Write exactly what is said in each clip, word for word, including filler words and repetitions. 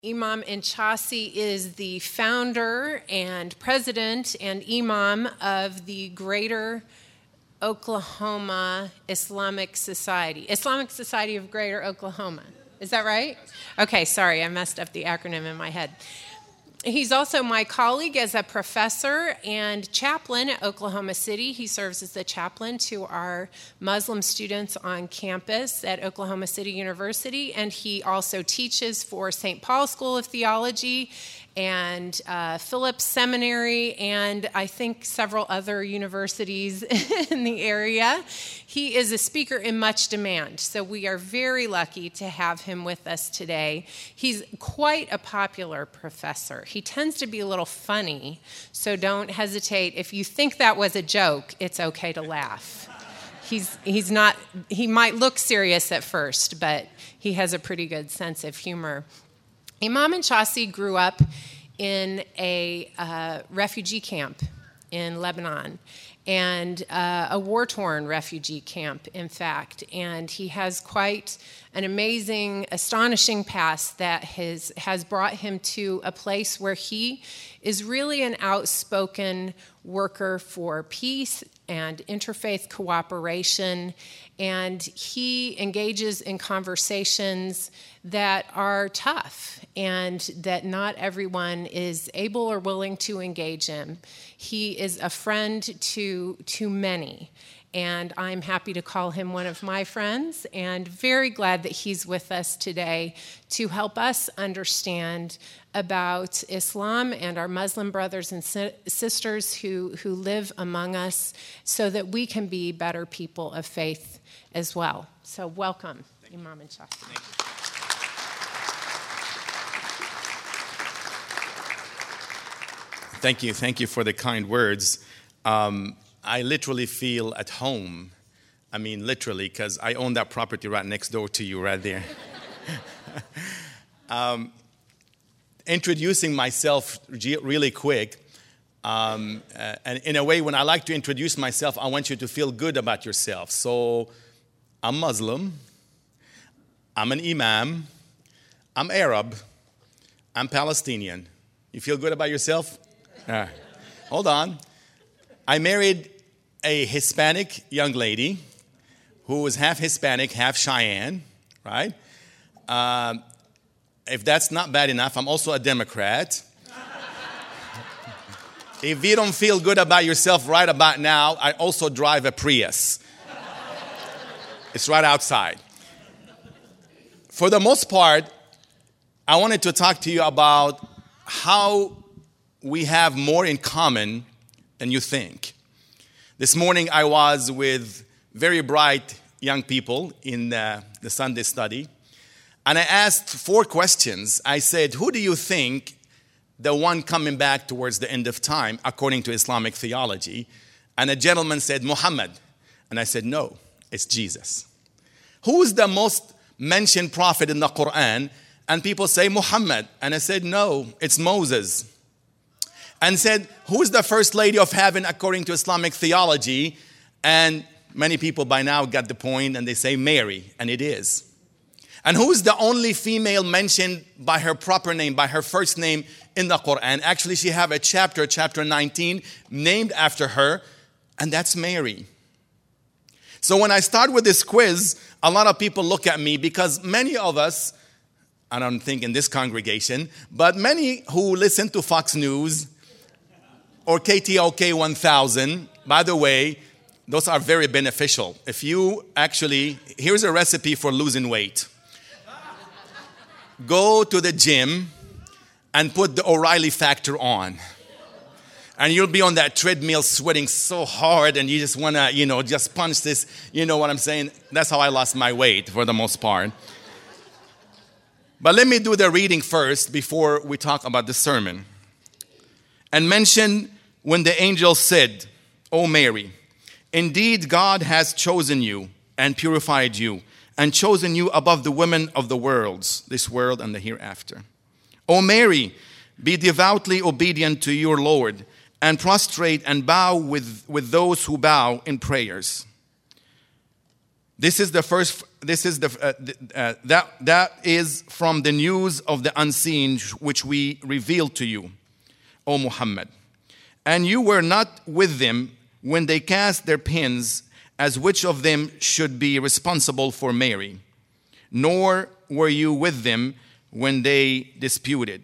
Imam Inchasi is the founder and president and imam of the Greater Oklahoma Islamic Society. Islamic Society of Greater Oklahoma. Is that right? Okay, sorry, I messed up the acronym in my head. He's also my colleague as a professor and chaplain at Oklahoma City. He serves as the chaplain to our Muslim students on campus at Oklahoma City University, and he also teaches for Saint Paul School of Theology and uh, Phillips Seminary, and I think several other universities in the area. He is a speaker in much demand, so we are very lucky to have him with us today. He's quite a popular professor. He tends to be a little funny, so don't hesitate. If you think that was a joke, it's okay to laugh. He's he's not, he might look serious at first, but he has a pretty good sense of humor. Imam Inchasi grew up in a uh, refugee camp in Lebanon, and uh, a war-torn refugee camp, in fact. And he has quite an amazing, astonishing past that has, has brought him to a place where he is really an outspoken worker for peace and interfaith cooperation, and he engages in conversations that are tough and that not everyone is able or willing to engage in. He is a friend to, to many, and I'm happy to call him one of my friends, and very glad that he's with us today to help us understand about Islam and our Muslim brothers and si- sisters who, who live among us, so that we can be better people of faith as well. So welcome, Imam Inchasi. Thank you. Thank you. Thank you for the kind words. Um, I literally feel at home. I mean, literally, because I own that property right next door to you, right there. um, introducing myself really quick. Um, uh, and in a way, when I like to introduce myself, I want you to feel good about yourself. So I'm Muslim. I'm an imam. I'm Arab. I'm Palestinian. You feel good about yourself? Uh, hold on. I married a Hispanic young lady who was half Hispanic, half Cheyenne, right? Uh, if that's not bad enough, I'm also a Democrat. If you don't feel good about yourself right about now, I also drive a Prius. It's right outside. For the most part, I wanted to talk to you about how we have more in common than you think. This morning I was with very bright young people in the, the Sunday study, and I asked four questions. I said, who do you think the one coming back towards the end of time, according to Islamic theology? And a gentleman said, Muhammad. And I said, no, it's Jesus. Who is the most mentioned prophet in the Quran? And people say, Muhammad. And I said, no, it's Moses. And said, who is the first lady of heaven according to Islamic theology? And many people by now got the point, and they say Mary, and it is. And who is the only female mentioned by her proper name, by her first name in the Quran? Actually, she have a chapter, chapter nineteen, named after her, and that's Mary. So when I start with this quiz, a lot of people look at me because many of us, I don't think in this congregation, but many who listen to Fox News or K T O K one thousand, by the way, those are very beneficial. If you actually, here's a recipe for losing weight. Go to the gym and put the O'Reilly factor on. And you'll be on that treadmill sweating so hard, and you just want to, you know, just punch this. You know what I'm saying? That's how I lost my weight for the most part. But let me do the reading first before we talk about the sermon. And mention when the angel said, O Mary, indeed God has chosen you and purified you and chosen you above the women of the worlds, this world and the hereafter. O Mary, be devoutly obedient to your Lord and prostrate and bow with, with those who bow in prayers. This is the first, this is the, uh, uh, that, that is from the news of the unseen which we revealed to you, O Muhammad. And you were not with them when they cast their pins as which of them should be responsible for Mary, nor were you with them when they disputed.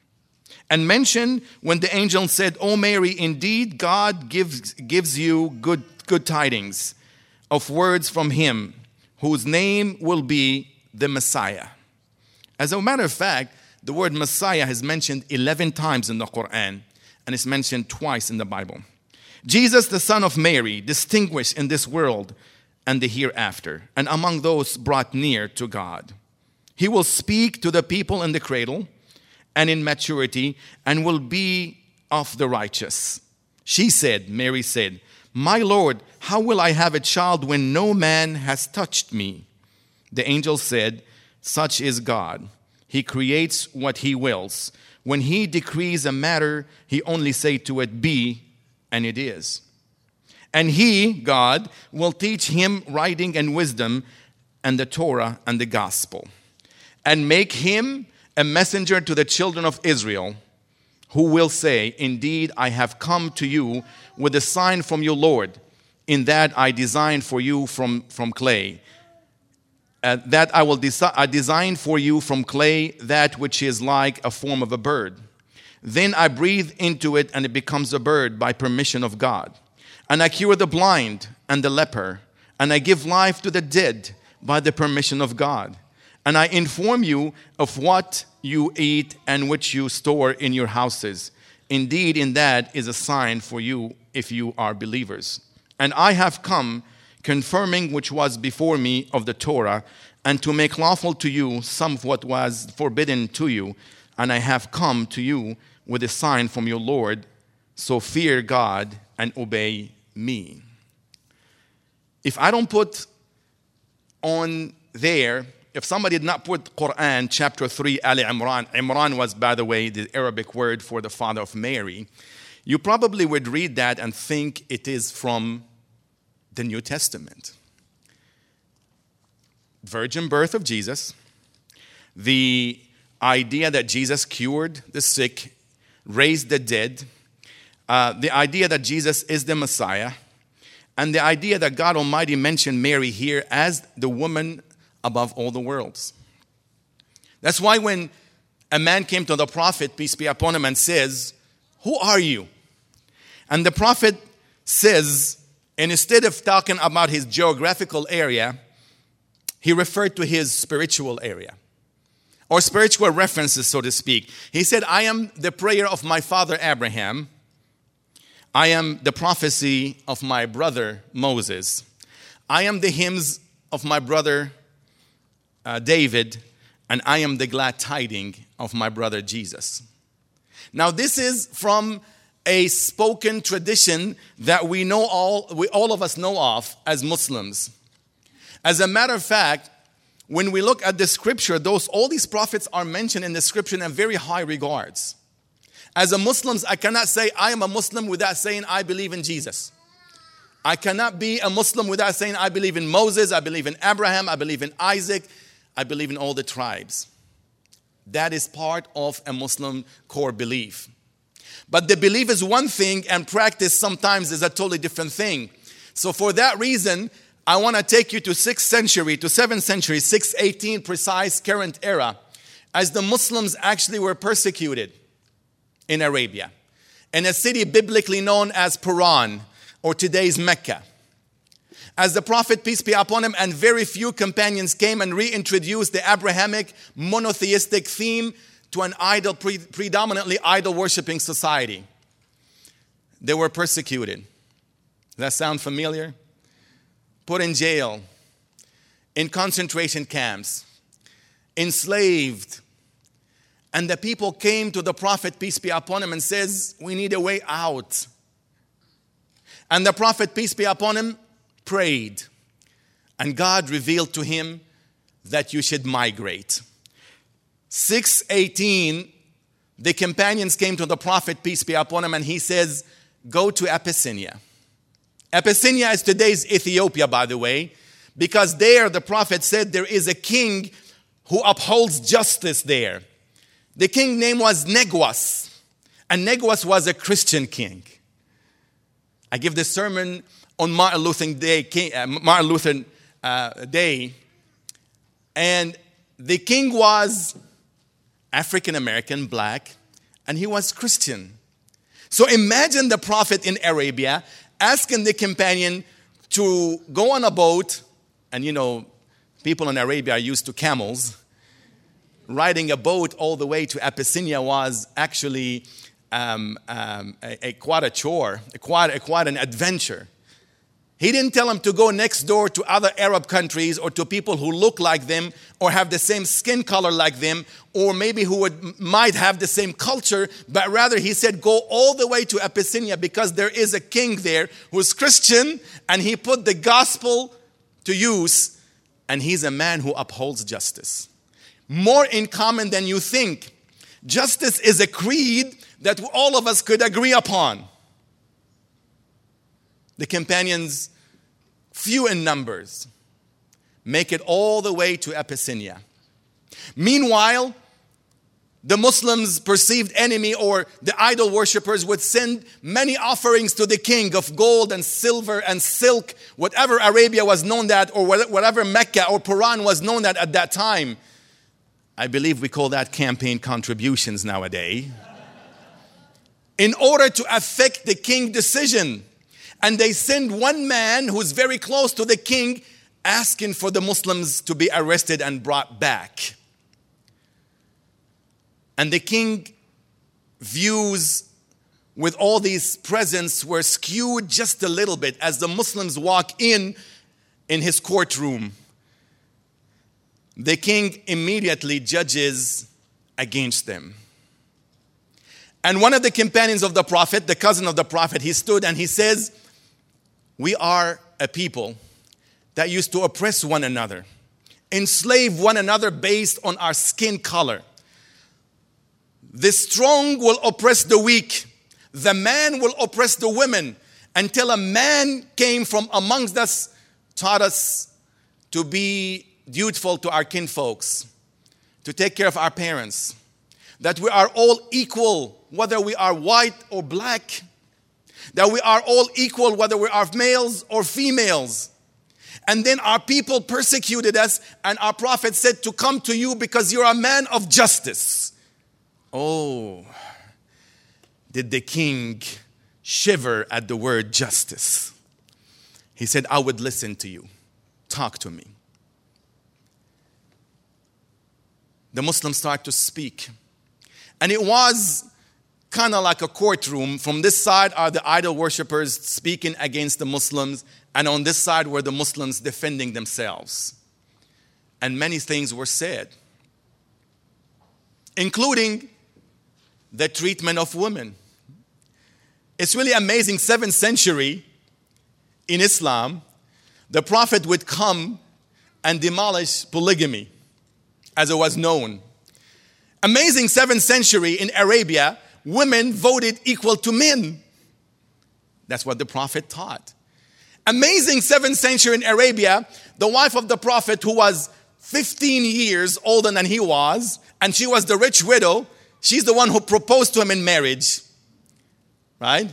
And mention when the angel said, O Mary, indeed God gives, gives you good, good tidings of words from him, whose name will be the Messiah. As a matter of fact, the word Messiah is mentioned eleven times in the Quran, and it's mentioned twice in the Bible. Jesus, the son of Mary, distinguished in this world and the hereafter, and among those brought near to God. He will speak to the people in the cradle and in maturity, and will be of the righteous. She said, Mary said, My Lord, how will I have a child when no man has touched me? The angel said, Such is God. He creates what he wills. When he decrees a matter, he only say to it, Be, and it is. And he, God, will teach him writing and wisdom and the Torah and the gospel, and make him a messenger to the children of Israel, who will say, Indeed, I have come to you with a sign from your Lord, in that I designed for you from, from clay. Uh, that I will desi- I design for you from clay that which is like a form of a bird. Then I breathe into it, and it becomes a bird by permission of God. And I cure the blind and the leper, and I give life to the dead by the permission of God. And I inform you of what you eat and which you store in your houses. Indeed, in that is a sign for you if you are believers. And I have come confirming which was before me of the Torah, and to make lawful to you some of what was forbidden to you. And I have come to you with a sign from your Lord. So fear God and obey me. If I don't put on there, if somebody did not put Quran chapter three, Ali Imran, Imran was, by the way, the Arabic word for the father of Mary, you probably would read that and think it is from the New Testament. Virgin birth of Jesus, the idea that Jesus cured the sick, raised the dead, uh, the idea that Jesus is the Messiah, and the idea that God Almighty mentioned Mary here as the woman above all the worlds. That's why when a man came to the prophet, peace be upon him, and says, Who are you? And the prophet says, and instead of talking about his geographical area, he referred to his spiritual area, or spiritual references, so to speak. He said, I am the prayer of my father Abraham. I am the prophecy of my brother Moses. I am the hymns of my brother uh, David, and I am the glad tiding of my brother Jesus. Now, this is from a spoken tradition that we know all, we, all of us know of as Muslims. As a matter of fact, when we look at the scripture, those all these prophets are mentioned in the scripture in very high regards. As a Muslim, I cannot say I am a Muslim without saying I believe in Jesus. I cannot be a Muslim without saying I believe in Moses, I believe in Abraham, I believe in Isaac, I believe in all the tribes. That is part of a Muslim core belief. But the belief is one thing, and practice sometimes is a totally different thing. So for that reason, I want to take you to sixth century, to seventh century, six eighteen precise current era, as the Muslims actually were persecuted in Arabia, in a city biblically known as Paran, or today's Mecca. As the Prophet, peace be upon him, and very few companions came and reintroduced the Abrahamic monotheistic theme to an idol, pre- predominantly idol-worshipping society. They were persecuted. Does that sound familiar? Put in jail, in concentration camps, enslaved. And the people came to the Prophet, peace be upon him, and says, we need a way out. And the Prophet, peace be upon him, prayed. And God revealed to him that you should migrate. six eighteen, the companions came to the Prophet, peace be upon him, and he says, go to Abyssinia. Abyssinia is today's Ethiopia, by the way, because there the prophet said there is a king who upholds justice there. The king name was Neguas, and Neguas was a Christian king. I give this sermon on Martin Luther Day, uh, Martin Luther uh, Day, and the king was African American, black, and he was Christian. So imagine the prophet in Arabia asking the companion to go on a boat, and you know, people in Arabia are used to camels. Riding a boat all the way to Abyssinia was actually um, um, a, a quite a chore, a quite, a quite an adventure. He didn't tell him to go next door to other Arab countries or to people who look like them or have the same skin color like them or maybe who would, might have the same culture, but rather he said go all the way to Abyssinia because there is a king there who's Christian and he put the gospel to use and he's a man who upholds justice. More in common than you think. Justice is a creed that all of us could agree upon. The companions, few in numbers, make it all the way to Abyssinia. Meanwhile, the Muslims' perceived enemy or the idol worshippers would send many offerings to the king of gold and silver and silk, whatever Arabia was known that or whatever Mecca or Puran was known that at that time. I believe we call that campaign contributions nowadays. In order to affect the king's decision. And they send one man who's very close to the king asking for the Muslims to be arrested and brought back. And the king views with all these presents were skewed just a little bit as the Muslims walk in in his courtroom. The king immediately judges against them. And one of the companions of the prophet, the cousin of the prophet, he stood and he says, we are a people that used to oppress one another, enslave one another based on our skin color. The strong will oppress the weak. The man will oppress the women until a man came from amongst us, taught us to be dutiful to our kinfolks, to take care of our parents, that we are all equal, whether we are white or black, that we are all equal, whether we are males or females. And then our people persecuted us, and our prophet said to come to you because you're a man of justice. Oh, did the king shiver at the word justice? He said, I would listen to you. Talk to me. The Muslims start to speak. And it was kind of like a courtroom. From this side are the idol worshippers speaking against the Muslims, and on this side were the Muslims defending themselves. And many things were said, including the treatment of women. It's really amazing, seventh century in Islam, the Prophet would come and demolish polygamy, as it was known. Amazing, seventh century in Arabia, women voted equal to men. That's what the Prophet taught. Amazing, seventh century in Arabia, the wife of the Prophet, who was fifteen years older than he was, and she was the rich widow, she's the one who proposed to him in marriage. Right?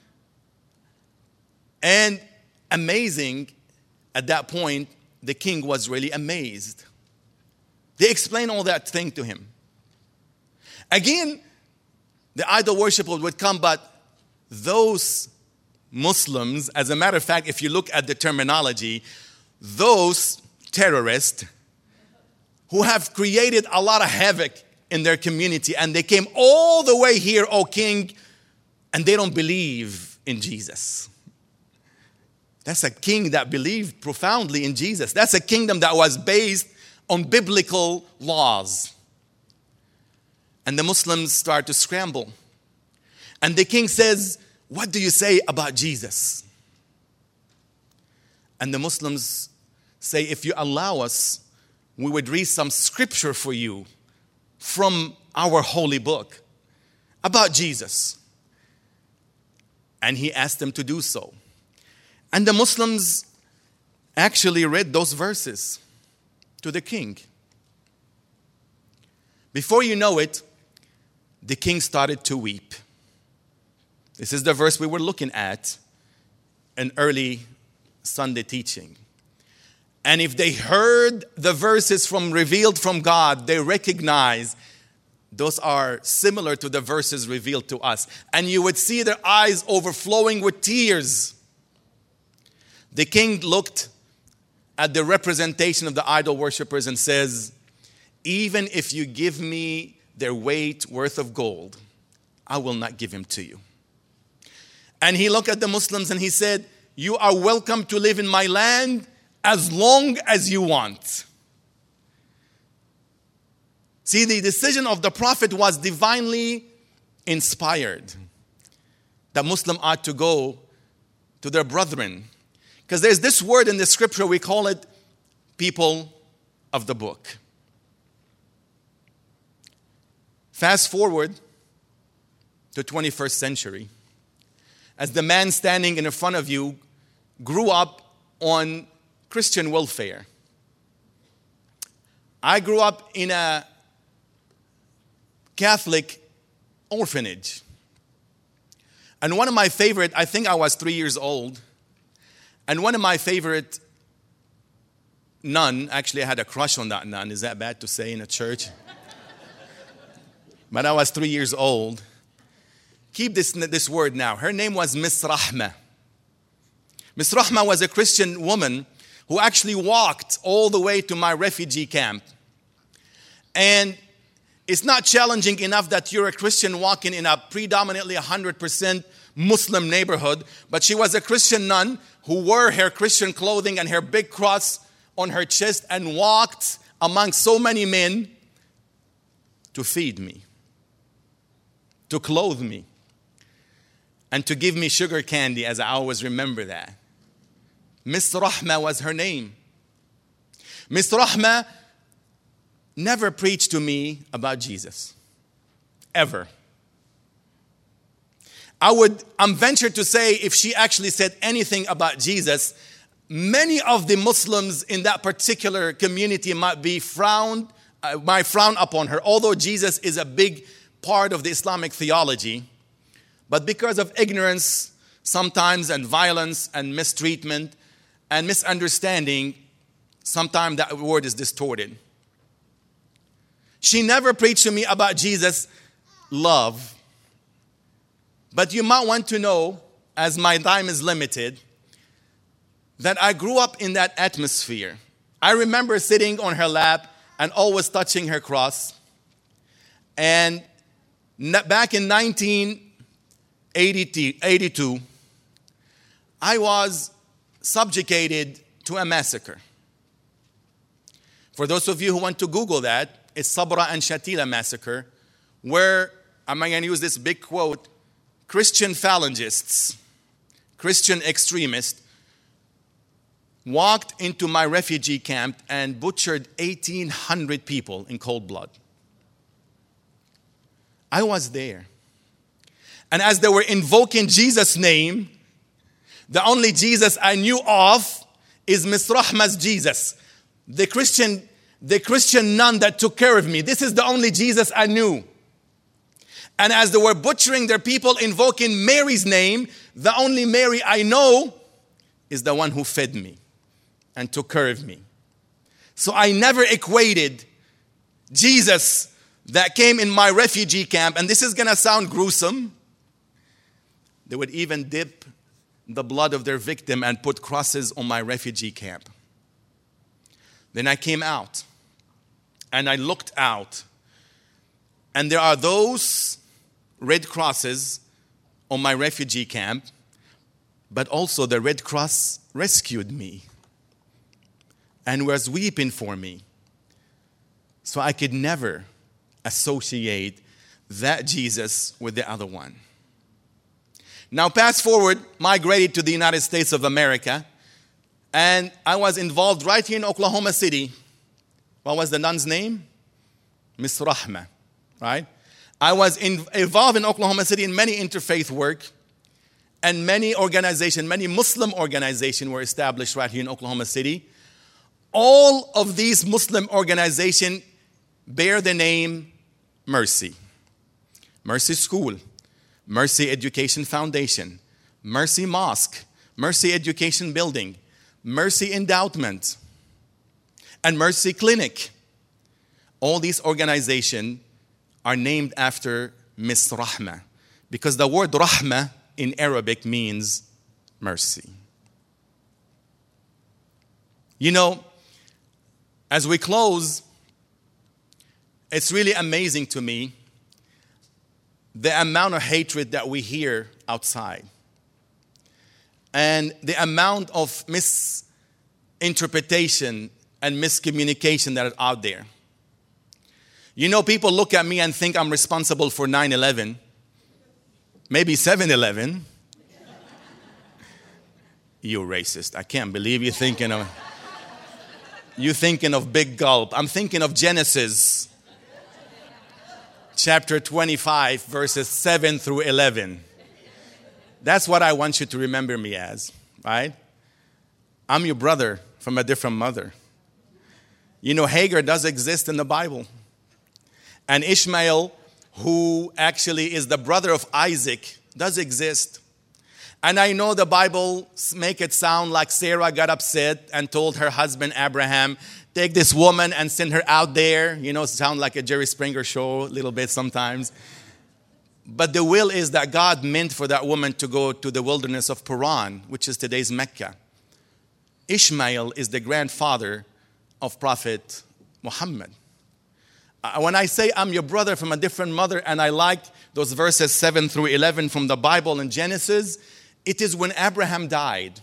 And amazing, at that point, the king was really amazed. They explained all that thing to him. Again, the idol worshippers would come, but those Muslims, as a matter of fact, if you look at the terminology, those terrorists who have created a lot of havoc in their community, and they came all the way here, O king, and they don't believe in Jesus. That's a king that believed profoundly in Jesus. That's a kingdom that was based on biblical laws. And the Muslims start to scramble. And the king says, what do you say about Jesus? And the Muslims say, if you allow us, we would read some scripture for you from our holy book about Jesus. And he asked them to do so. And the Muslims actually read those verses to the king. Before you know it, the king started to weep. This is the verse we were looking at in early Sunday teaching. And if they heard the verses from revealed from God, they recognize those are similar to the verses revealed to us. And you would see their eyes overflowing with tears. The king looked at the representation of the idol worshippers and says, even if you give me their weight worth of gold, I will not give him to you. And he looked at the Muslims and he said, you are welcome to live in my land as long as you want. See, the decision of the Prophet was divinely inspired. The Muslim ought to go to their brethren. Because there's this word in the scripture, we call it people of the book. Fast forward to twenty-first century. As the man standing in front of you grew up on Christian welfare. I grew up in a Catholic orphanage. And one of my favorite, I think I was three years old, and one of my favorite nun, actually I had a crush on that nun, is that bad to say in a church? But I was three years old. Keep this, this word now. Her name was Miss Rahma. Miss Rahma was a Christian woman who actually walked all the way to my refugee camp. And it's not challenging enough that you're a Christian walking in a predominantly one hundred percent Muslim neighborhood, but she was a Christian nun who wore her Christian clothing and her big cross on her chest and walked among so many men to feed me, to clothe me, and to give me sugar candy, as I always remember that. Miss Rahma was her name. Miss Rahma never preached to me about Jesus. Ever. I would, I'm ventured to say, if she actually said anything about Jesus, many of the Muslims in that particular community might be frowned, uh, might frown upon her, although Jesus is a big part of the Islamic theology. But because of ignorance, sometimes, and violence, and mistreatment, and misunderstanding, sometimes that word is distorted. She never preached to me about Jesus' love. But you might want to know, as my time is limited, that I grew up in that atmosphere. I remember sitting on her lap and always touching her cross. And back in nineteen eighty-two, I was subjugated to a massacre. For those of you who want to Google that, it's Sabra and Shatila massacre, where, I'm going to use this big quote, Christian phalangists, Christian extremists, walked into my refugee camp and butchered eighteen hundred people in cold blood. I was there. And as they were invoking Jesus' name, the only Jesus I knew of is Miss Rahma's Jesus, the Christian, the Christian nun that took care of me. This is the only Jesus I knew. And as they were butchering their people, invoking Mary's name, the only Mary I know is the one who fed me and took care of me. So I never equated Jesus that came in my refugee camp, and this is going to sound gruesome. They would even dip the blood of their victim and put crosses on my refugee camp. Then I came out, and I looked out, and there are those red crosses on my refugee camp, but also the Red Cross rescued me and was weeping for me. So I could never associate that Jesus with the other one. Now, fast forward, migrated to the United States of America, and I was involved right here in Oklahoma City. What was the nun's name? Miss Rahma, right? I was in, involved in Oklahoma City in many interfaith work, and many organizations, many Muslim organizations were established right here in Oklahoma City. All of these Muslim organizations bear the name Mercy. Mercy School, Mercy Education Foundation, Mercy Mosque, Mercy Education Building, Mercy Endowment, and Mercy Clinic. All these organizations are named after Miss Rahma, because the word Rahma in Arabic means mercy. You know, as we close, it's really amazing to me the amount of hatred that we hear outside and the amount of misinterpretation and miscommunication that are out there. You know, people look at me and think I'm responsible for nine eleven, maybe seven eleven. You racist. I can't believe you're thinking of, you're thinking of Big Gulp. I'm thinking of Genesis chapter twenty-five, verses seven through eleven. That's what I want you to remember me as, right? I'm your brother from a different mother. You know, Hagar does exist in the Bible. And Ishmael, who actually is the brother of Isaac, does exist. And I know the Bible make it sound like Sarah got upset and told her husband Abraham, take this woman and send her out there. You know, it sounds like a Jerry Springer show a little bit sometimes. But the will is that God meant for that woman to go to the wilderness of Paran, which is today's Mecca. Ishmael is the grandfather of Prophet Muhammad. When I say I'm your brother from a different mother, and I like those verses seven through eleven from the Bible in Genesis, it is when Abraham died.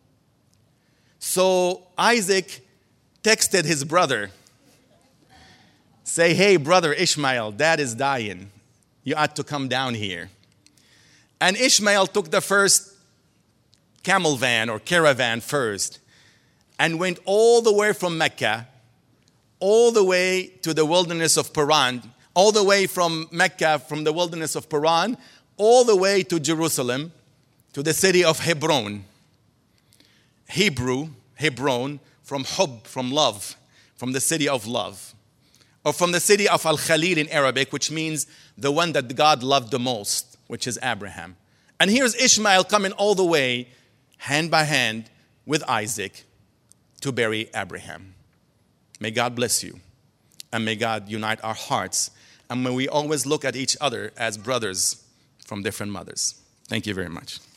So Isaac texted his brother, say, hey, brother Ishmael, dad is dying. You ought to come down here. And Ishmael took the first camel van or caravan first and went all the way from Mecca, all the way to the wilderness of Paran, all the way from Mecca, from the wilderness of Paran, all the way to Jerusalem, to the city of Hebron. Hebrew, Hebron, from hub, from love, from the city of love. Or from the city of Al-Khalil in Arabic, which means the one that God loved the most, which is Abraham. And here's Ishmael coming all the way, hand by hand, with Isaac to bury Abraham. May God bless you. And may God unite our hearts. And may we always look at each other as brothers from different mothers. Thank you very much.